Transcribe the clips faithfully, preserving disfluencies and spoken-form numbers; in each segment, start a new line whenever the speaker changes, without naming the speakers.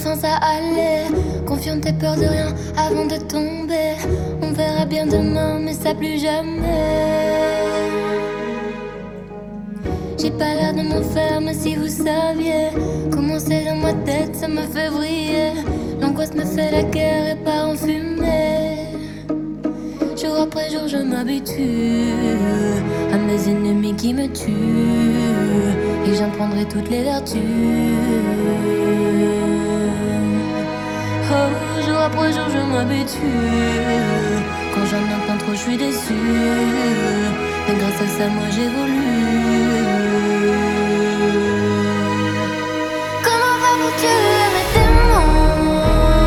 enfin ça allait. Confiante, t'es peur de rien avant de tomber. On verra bien demain, mais ça plus jamais. J'ai pas l'air de m'en faire, mais si vous saviez comment c'est dans ma tête, ça me fait vriller. L'angoisse me fait la guerre et part en fumée. Jour après jour je m'habitue à mes ennemis qui me tuent, et j'en prendrai toutes les vertus. Oh, jour après jour je m'habitue. Quand j'en entends trop je suis déçu, mais grâce à ça moi j'évolue. Comment faire pour tuer mes démons?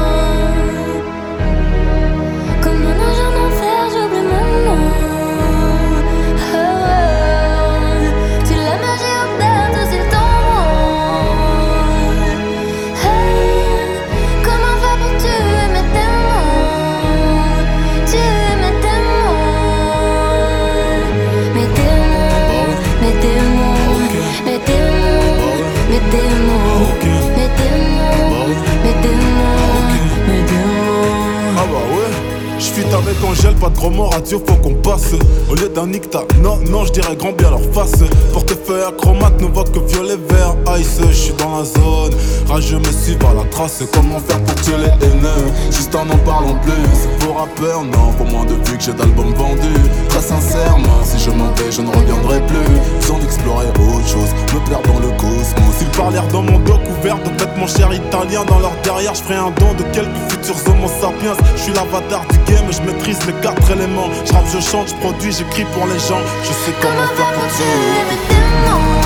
Comme un ange en enfer, j'oublie mon nom. Oh, oh. Tu la magie opère, tout c'est ton monde. Hey, comment faire pour tuer mes démons? Tuer mes démons. Mes démons, mes démons, mes démons, mes démons, mes démons, mes démons, mes démons.
Ah bah ouais, j'fit avec Angèle, pas de gros mots, radio faut qu'on passe. Au lieu d'un nicta, non, non, j'dirais grand bien leur face. Portefeuille acromate, ne voit que violet, vert, ice. J'suis dans la zone, rageux me suivent à la trace. Comment faire pour tuer les haineux? Juste en n'en parlant plus. C'est pour rappeur, non, pour moins de vues que j'ai d'albums vendus. Très sincèrement, si je m'en vais, je ne reviendrai plus. Besoin d'explorer autre chose, me perdre dans le cosmos. Ils parlèrent dans mon dos couvert de vêtements chers italiens. Dans leur derrière, j'ferai un don de quelques futurs homo sapiens. J'suis l'avatar du game, je maîtrise les quatre éléments. J'rappe, je chante, j'produis, j'écris pour les gens. Je sais comment faire pour tuer
mes démons.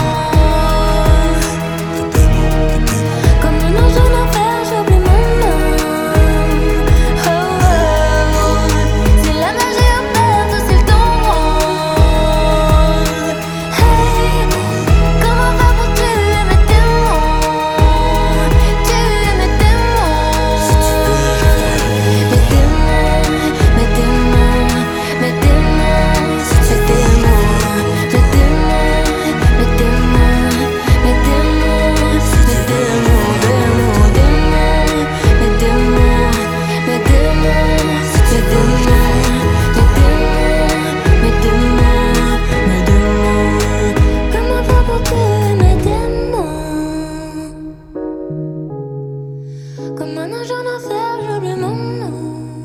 Comme un ange en enfer, j'oublie mon nom. Oh, oh. C'est la magie opère, tout c'est ton monde. Hey, comment faire pour tuer mes démons? Tuer mes démons. Mes démons, mes démons, mes démons, mes démons, mes démons, mes démons, mes démons, mes démons, mes démons, mes démons, mes démons, mes démons, mes démons. Comment faire pour tuer mes démons? Comme un ange en enfer, j'oublie mon nom.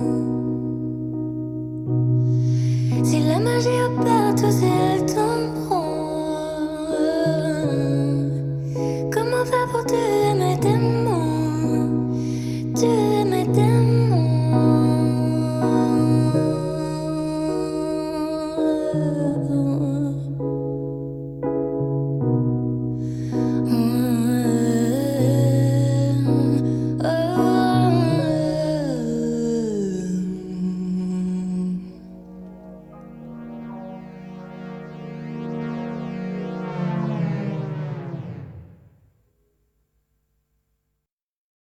Si la magie opère, tout c'est le temps.